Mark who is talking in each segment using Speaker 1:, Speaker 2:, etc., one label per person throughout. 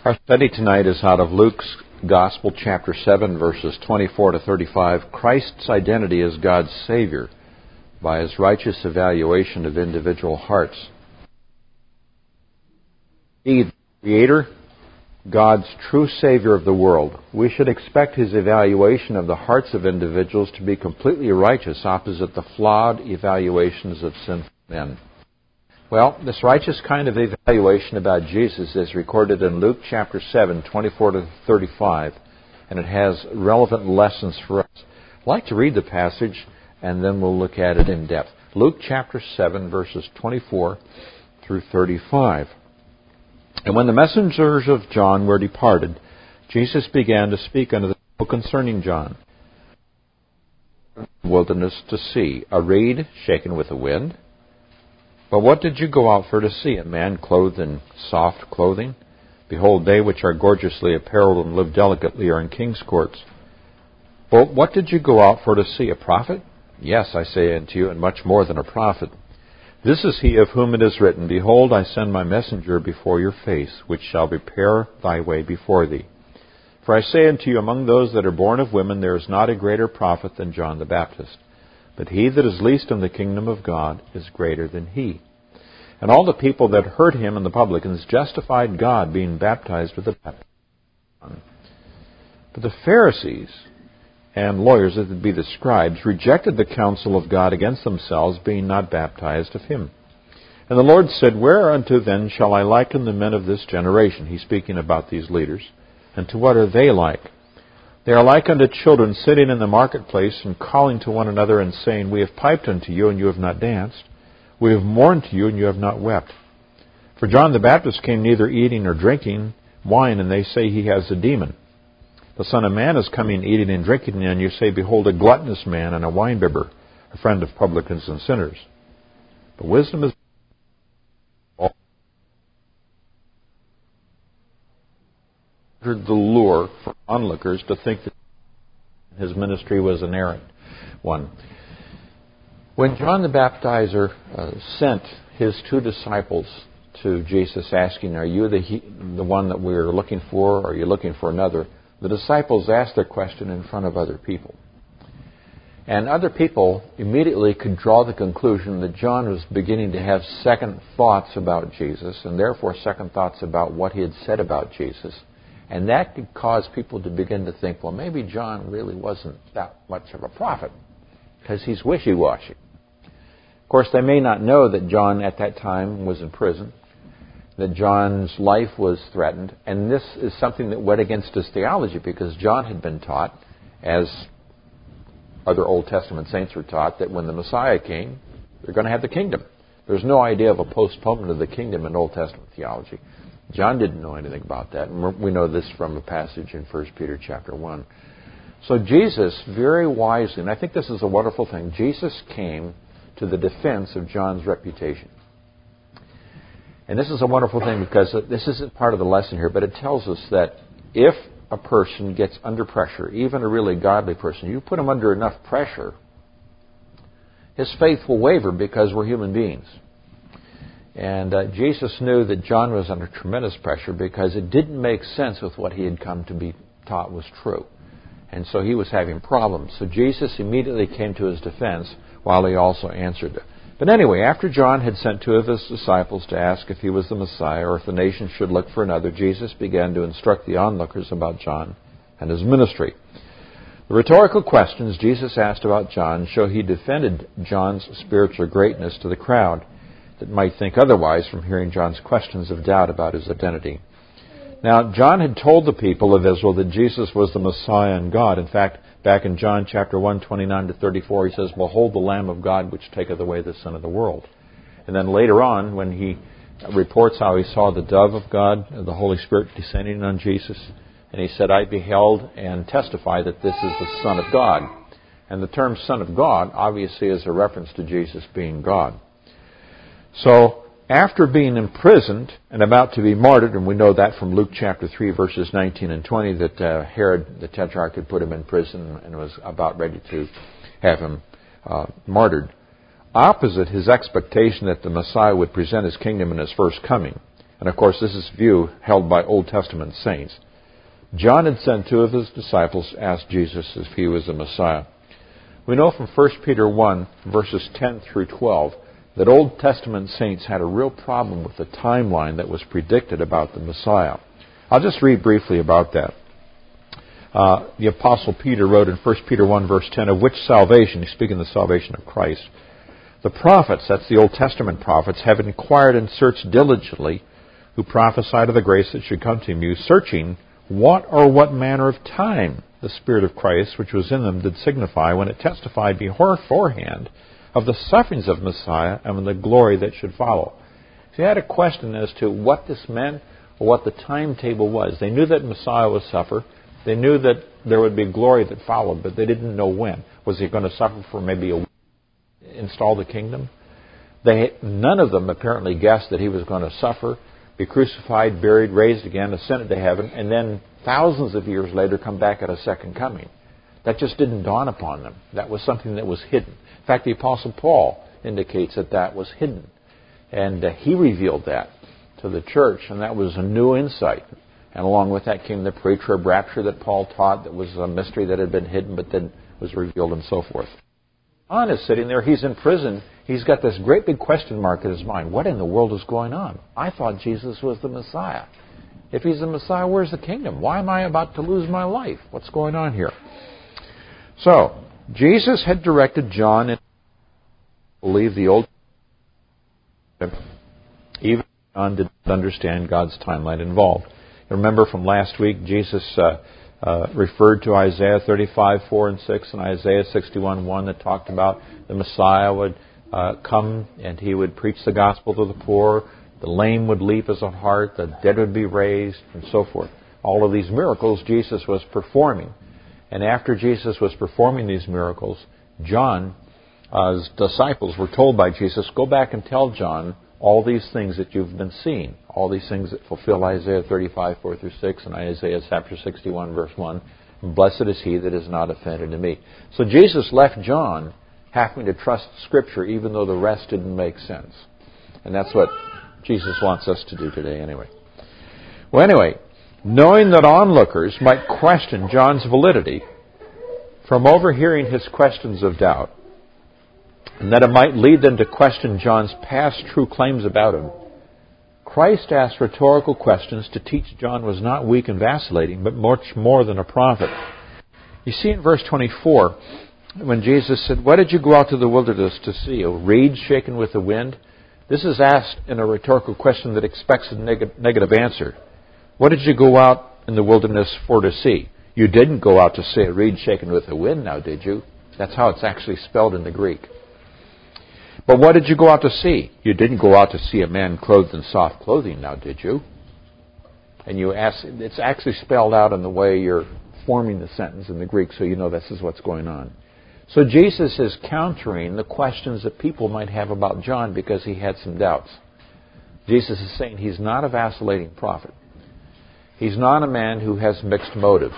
Speaker 1: Our study tonight is out of Luke's Gospel, chapter 7, verses 24 to 35. Christ's identity as God's Savior by His righteous evaluation of individual hearts. He, the Creator, God's true Savior of the world. We should expect His evaluation of the hearts of individuals to be completely righteous, opposite the flawed evaluations of sinful men. Well, this righteous kind of evaluation about Jesus is recorded in Luke chapter 7, 24 to 35, and it has relevant lessons for us. I'd like to read the passage, and then we'll look at it in depth. Luke chapter 7, verses 24 through 35. And when the messengers of John were departed, Jesus began to speak unto the people concerning John. Wilderness to see, a reed shaken with the wind? But what did you go out for to see? A man clothed in soft clothing? Behold, they which are gorgeously apparelled and live delicately are in king's courts. But what did you go out for to see? A prophet? Yes, I say unto you, and much more than a prophet. This is he of whom it is written, Behold, I send my messenger before your face, which shall prepare thy way before thee. For I say unto you, among those that are born of women, there is not a greater prophet than John the Baptist. But he that is least in the kingdom of God is greater than he. And all the people that heard him and the publicans justified God, being baptized with the baptism of John. But the Pharisees and lawyers, that would be the scribes, rejected the counsel of God against themselves, being not baptized of him. And the Lord said, Whereunto then shall I liken the men of this generation? He's speaking about these leaders. And to what are they like? They are like unto children sitting in the marketplace and calling to one another and saying, We have piped unto you, and you have not danced. We have mourned to you, and you have not wept. For John the Baptist came neither eating nor drinking wine, and they say he has a demon. The Son of Man is coming eating and drinking, and you say, Behold, a gluttonous man and a winebibber, a friend of publicans and sinners. But wisdom is the lure for onlookers to think that his ministry was an errant one. When John the Baptizer sent his two disciples to Jesus asking, Are you the one that we're looking for, or are you looking for another? The disciples asked their question in front of other people. And other people immediately could draw the conclusion that John was beginning to have second thoughts about Jesus, and therefore second thoughts about what he had said about Jesus. And that could cause people to begin to think, well, maybe John really wasn't that much of a prophet, because he's wishy-washy. Of course, they may not know that John at that time was in prison, that John's life was threatened, and this is something that went against his theology, because John had been taught, as other Old Testament saints were taught, that when the Messiah came, they're going to have the kingdom. There's no idea of a postponement of the kingdom in Old Testament theology. John didn't know anything about that, and we know this from a passage in 1 Peter chapter 1. So Jesus, very wisely, and I think this is a wonderful thing, Jesus came to the defense of John's reputation. And this is a wonderful thing, because this isn't part of the lesson here, but it tells us that if a person gets under pressure, even a really godly person, you put him under enough pressure, his faith will waver, because we're human beings. And Jesus knew that John was under tremendous pressure, because it didn't make sense with what he had come to be taught was true. And so he was having problems. So Jesus immediately came to his defense, while he also answered it. But anyway, after John had sent two of his disciples to ask if he was the Messiah, or if the nation should look for another, Jesus began to instruct the onlookers about John and his ministry. The rhetorical questions Jesus asked about John show he defended John's spiritual greatness to the crowd that might think otherwise from hearing John's questions of doubt about his identity. Now, John had told the people of Israel that Jesus was the Messiah and God. In fact, back in John chapter 1, 29 to 34, he says, Behold the Lamb of God, which taketh away the sin of the world. And then later on, when he reports how he saw the dove of God, the Holy Spirit descending on Jesus, and he said, I beheld and testify that this is the Son of God. And the term Son of God obviously is a reference to Jesus being God. So, after being imprisoned and about to be martyred, and we know that from Luke chapter 3, verses 19 and 20, that Herod the Tetrarch had put him in prison and was about ready to have him martyred. Opposite his expectation that the Messiah would present his kingdom in his first coming, And of course, this is a view held by Old Testament saints. John had sent two of his disciples to ask Jesus if he was the Messiah. We know from 1 Peter 1, verses 10 through 12, that Old Testament saints had a real problem with the timeline that was predicted about the Messiah. I'll just read briefly about that. The Apostle Peter wrote in 1 Peter 1, verse 10, of which salvation, he's speaking of the salvation of Christ, the prophets, that's the Old Testament prophets, have inquired and searched diligently, who prophesied of the grace that should come to you, searching what manner of time the Spirit of Christ, which was in them, did signify when it testified beforehand of the sufferings of Messiah and of the glory that should follow. So they had a question as to what this meant or what the timetable was. They knew that Messiah would suffer. They knew that there would be glory that followed, but they didn't know when. Was he going to suffer for maybe a week, install the kingdom? None of them apparently guessed that he was going to suffer, be crucified, buried, raised again, ascended to heaven, and then thousands of years later come back at a second coming. That just didn't dawn upon them. That was something that was hidden. In fact, the Apostle Paul indicates that was hidden. And he revealed that to the church, and that was a new insight. And along with that came the pre-trib rapture that Paul taught, that was a mystery that had been hidden but then was revealed and so forth. John is sitting there, he's in prison, he's got this great big question mark in his mind. What in the world is going on? I thought Jesus was the Messiah. If he's the Messiah, where's the kingdom? Why am I about to lose my life? What's going on here? So, Jesus had directed John to believe the Old Testament. Even John did not understand God's timeline involved. Remember from last week, Jesus referred to Isaiah 35, 4 and 6, and Isaiah 61, 1 that talked about the Messiah would come and he would preach the gospel to the poor, the lame would leap as a hart, the dead would be raised, and so forth. All of these miracles Jesus was performing. And after Jesus was performing these miracles, John's disciples were told by Jesus, go back and tell John all these things that you've been seeing, all these things that fulfill Isaiah 35, 4 through 6, and Isaiah chapter 61, verse 1. Blessed is he that is not offended in me. So Jesus left John having to trust Scripture even though the rest didn't make sense. And that's what Jesus wants us to do today anyway. Well, anyway, knowing that onlookers might question John's validity, from overhearing his questions of doubt, and that it might lead them to question John's past true claims about him, Christ asked rhetorical questions to teach John was not weak and vacillating, but much more than a prophet. You see in verse 24, when Jesus said, what did you go out to the wilderness to see? A reed shaken with the wind? This is asked in a rhetorical question that expects a negative answer. What did you go out in the wilderness for to see? You didn't go out to see a reed shaken with the wind now, did you? That's how it's actually spelled in the Greek. But what did you go out to see? You didn't go out to see a man clothed in soft clothing now, did you? And you ask, it's actually spelled out in the way you're forming the sentence in the Greek, so you know this is what's going on. So Jesus is countering the questions that people might have about John because he had some doubts. Jesus is saying he's not a vacillating prophet. He's not a man who has mixed motives.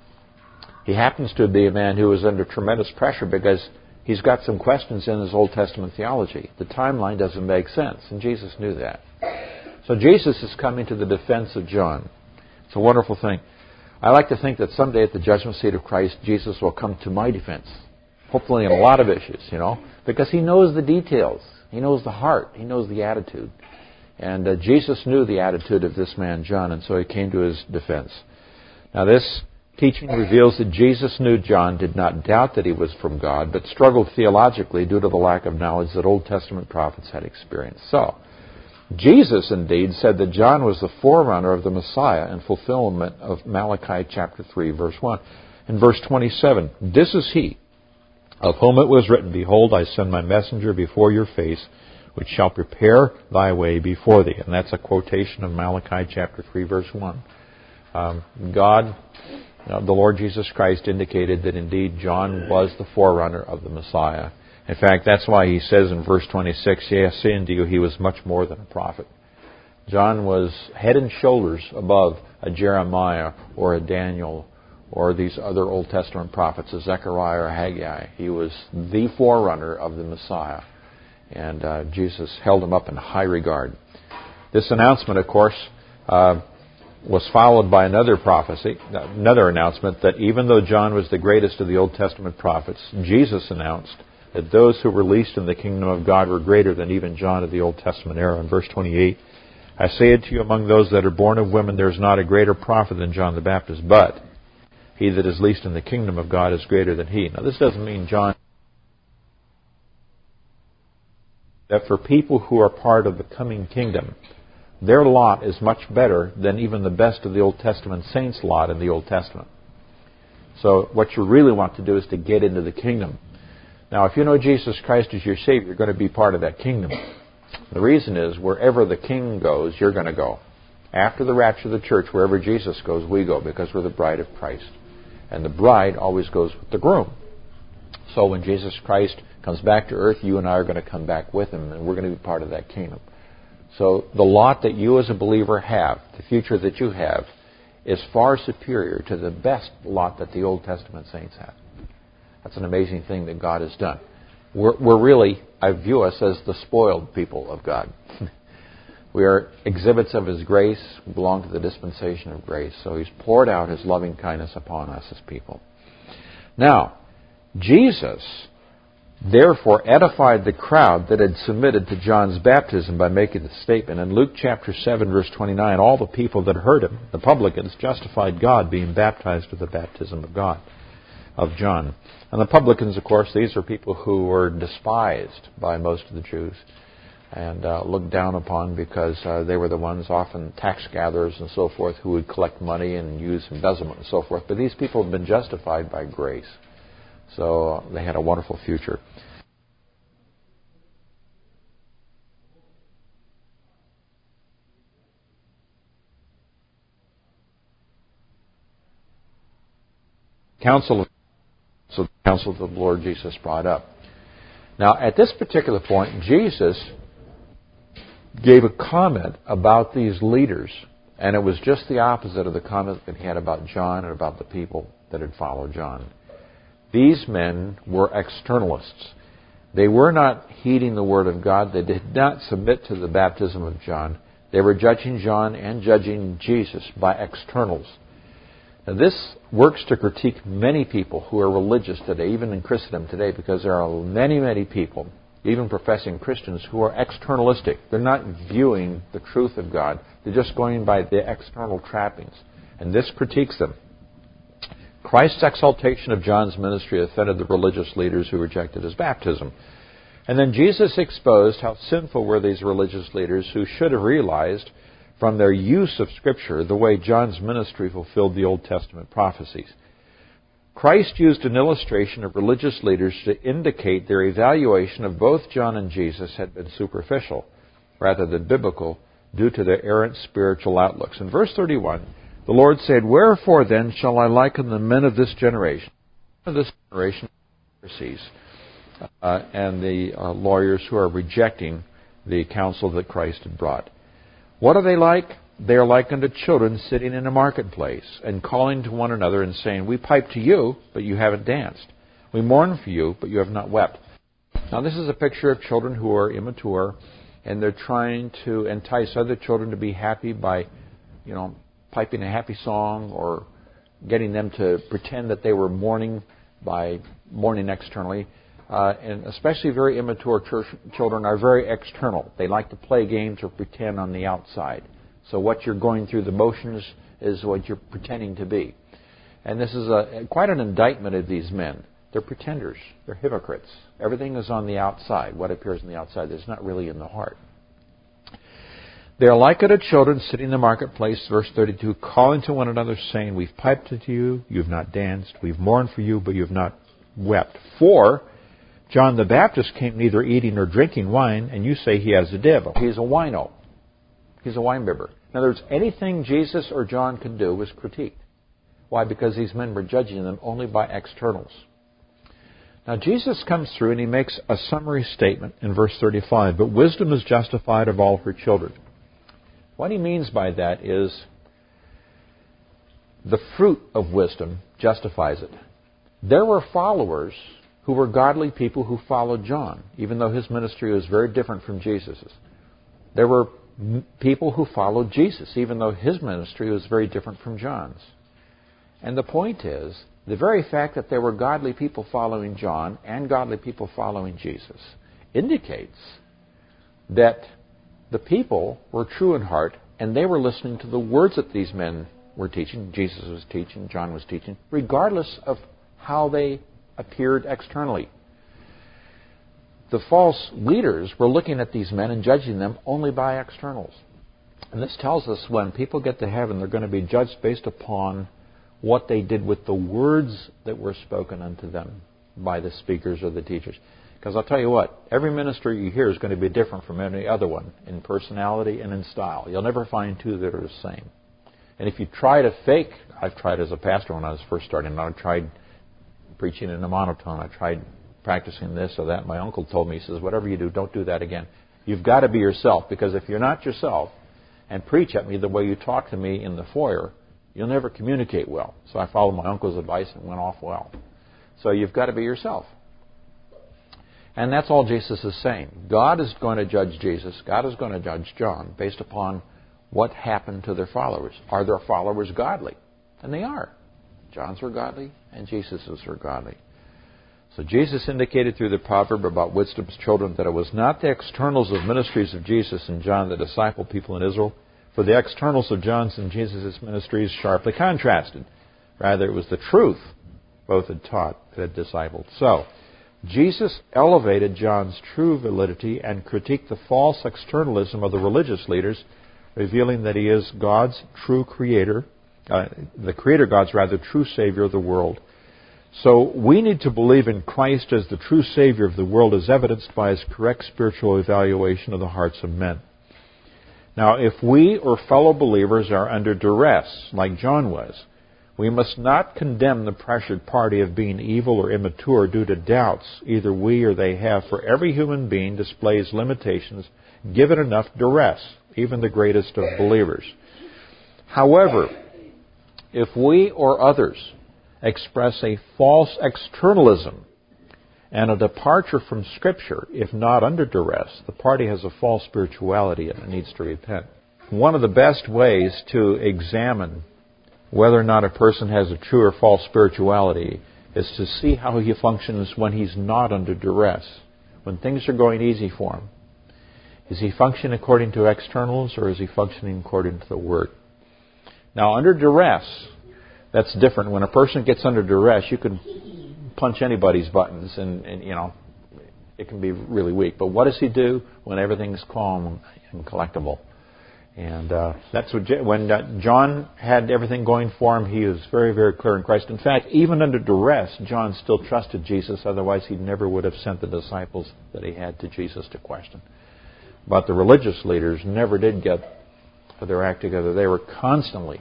Speaker 1: He happens to be a man who is under tremendous pressure because he's got some questions in his Old Testament theology. The timeline doesn't make sense, and Jesus knew that. So Jesus is coming to the defense of John. It's a wonderful thing. I like to think that someday at the judgment seat of Christ, Jesus will come to my defense. Hopefully in a lot of issues, because he knows the details. He knows the heart. He knows the attitude. And Jesus knew the attitude of this man, John, and so he came to his defense. Now this teaching reveals that Jesus knew John did not doubt that he was from God, but struggled theologically due to the lack of knowledge that Old Testament prophets had experienced. So, Jesus indeed said that John was the forerunner of the Messiah in fulfillment of Malachi chapter 3, verse 1. In verse 27, this is he, of whom it was written, behold, I send my messenger before your face, which shall prepare thy way before thee. And that's a quotation of Malachi chapter 3, verse 1. God, the Lord Jesus Christ, indicated that indeed John was the forerunner of the Messiah. In fact, that's why he says in verse 26, yea, I say unto you, he was much more than a prophet. John was head and shoulders above a Jeremiah or a Daniel or these other Old Testament prophets, a Zechariah or Haggai. He was the forerunner of the Messiah. And Jesus held him up in high regard. This announcement, of course, was followed by another prophecy, another announcement that even though John was the greatest of the Old Testament prophets, Jesus announced that those who were least in the kingdom of God were greater than even John of the Old Testament era. In verse 28, I say it to you, among those that are born of women, there is not a greater prophet than John the Baptist, but he that is least in the kingdom of God is greater than he. Now, this doesn't mean John... that for people who are part of the coming kingdom, their lot is much better than even the best of the Old Testament saints' lot in the Old Testament. So what you really want to do is to get into the kingdom. Now, if you know Jesus Christ as your Savior, you're going to be part of that kingdom. The reason is, wherever the King goes, you're going to go. After the rapture of the church, wherever Jesus goes, we go, because we're the bride of Christ. And the bride always goes with the groom. So when Jesus Christ comes back to earth, you and I are going to come back with him, and we're going to be part of that kingdom. So the lot that you as a believer have, the future that you have, is far superior to the best lot that the Old Testament saints have. That's an amazing thing that God has done. We're really, I view us as the spoiled people of God. We are exhibits of His grace. We belong to the dispensation of grace. So He's poured out His loving kindness upon us as people. Now, Jesus therefore edified the crowd that had submitted to John's baptism by making the statement. In Luke chapter 7, verse 29, all the people that heard him, the publicans, justified God being baptized with the baptism of God, of John. And the publicans, of course, these are people who were despised by most of the Jews and looked down upon because they were the ones, often tax gatherers and so forth, who would collect money and use embezzlement and so forth. But these people have been justified by grace. So they had a wonderful future. Counsel of the Lord Jesus brought up. Now, at this particular point, Jesus gave a comment about these leaders, and it was just the opposite of the comment that he had about John and about the people that had followed John. These men were externalists. They were not heeding the Word of God. They did not submit to the baptism of John. They were judging John and judging Jesus by externals. Now, this works to critique many people who are religious today, even in Christendom today, because there are many, many people, even professing Christians, who are externalistic. They're not viewing the truth of God. They're just going by the external trappings. And this critiques them. Christ's exaltation of John's ministry offended the religious leaders who rejected his baptism. And then Jesus exposed how sinful were these religious leaders who should have realized from their use of Scripture the way John's ministry fulfilled the Old Testament prophecies. Christ used an illustration of religious leaders to indicate their evaluation of both John and Jesus had been superficial rather than biblical due to their errant spiritual outlooks. In verse 31, the Lord said, "Wherefore then shall I liken the men of this generation?" Of this generation, Pharisees and the lawyers who are rejecting the counsel that Christ had brought. What are they like? They are like unto children sitting in a marketplace and calling to one another and saying, "We pipe to you, but you haven't danced. We mourn for you, but you have not wept." Now this is a picture of children who are immature, and they're trying to entice other children to be happy by, piping a happy song or getting them to pretend that they were mourning by mourning externally. And especially very immature children are very external. They like to play games or pretend on the outside. So what you're going through the motions is what you're pretending to be. And this is quite an indictment of these men. They're pretenders. They're hypocrites. Everything is on the outside. What appears on the outside is not really in the heart. They are like unto children sitting in the marketplace, verse 32, calling to one another, saying, "We've piped to you, you have not danced. We've mourned for you, but you have not wept. For John the Baptist came neither eating nor drinking wine, and you say he has a devil." He's a wino. He's a winebibber. In other words, anything Jesus or John could do was critiqued. Why? Because these men were judging them only by externals. Now Jesus comes through and he makes a summary statement in verse 35. "But wisdom is justified of all her children." What he means by that is the fruit of wisdom justifies it. There were followers who were godly people who followed John, even though his ministry was very different from Jesus's. There were people who followed Jesus, even though his ministry was very different from John's. And the point is, the very fact that there were godly people following John and godly people following Jesus indicates that the people were true in heart and they were listening to the words that these men were teaching, Jesus was teaching, John was teaching, regardless of how they appeared externally. The false leaders were looking at these men and judging them only by externals. And this tells us when people get to heaven, they're going to be judged based upon what they did with the words that were spoken unto them by the speakers or the teachers. Because I'll tell you what, every ministry you hear is going to be different from any other one in personality and in style. You'll never find two that are the same. And if you try to fake, I've tried as a pastor when I was first starting, I tried preaching in a monotone, I tried practicing this or that. My uncle told me, he says, whatever you do, don't do that again. You've got to be yourself, because if you're not yourself and preach at me the way you talk to me in the foyer, you'll never communicate well. So I followed my uncle's advice and it went off well. So you've got to be yourself. And that's all Jesus is saying. God is going to judge Jesus. God is going to judge John based upon what happened to their followers. Are their followers godly? And they are. John's were godly and Jesus's were godly. So Jesus indicated through the proverb about wisdom's children that it was not the externals of ministries of Jesus and John that discipled people in Israel, for the externals of John's and Jesus' ministries sharply contrasted. Rather, it was the truth both had taught that had discipled. So, Jesus elevated John's true validity and critiqued the false externalism of the religious leaders, revealing that he is God's true creator, the creator God's rather true Savior of the world. So we need to believe in Christ as the true Savior of the world, as evidenced by his correct spiritual evaluation of the hearts of men. Now, if we or fellow believers are under duress, like John was, we must not condemn the pressured party of being evil or immature due to doubts either we or they have, for every human being displays limitations given enough duress, even the greatest of believers. However, if we or others express a false externalism and a departure from Scripture, if not under duress, the party has a false spirituality and it needs to repent. One of the best ways to examine whether or not a person has a true or false spirituality is to see how he functions when he's not under duress. When things are going easy for him. Is he functioning according to externals or is he functioning according to the Word? Now, under duress, that's different. When a person gets under duress, you can punch anybody's buttons and you know, it can be really weak. But what does he do when everything's calm and collectible? And that's what when John had everything going for him, he was very, very clear in Christ. In fact, even under duress, John still trusted Jesus. Otherwise, he never would have sent the disciples that he had to Jesus to question. But the religious leaders never did get their act together. They were constantly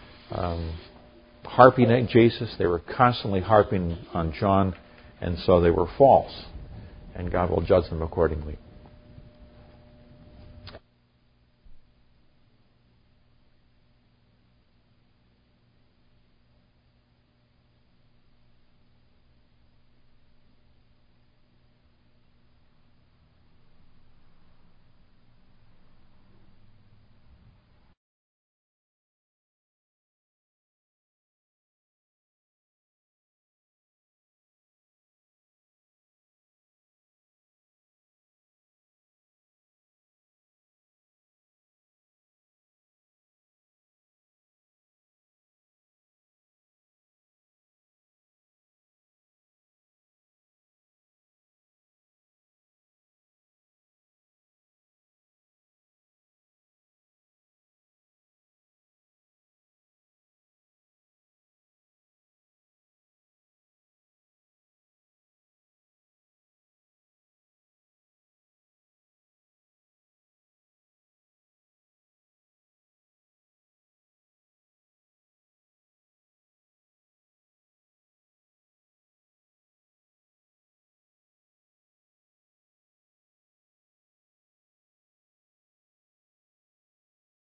Speaker 1: harping at Jesus. They were constantly harping on John. And so they were false. And God will judge them accordingly.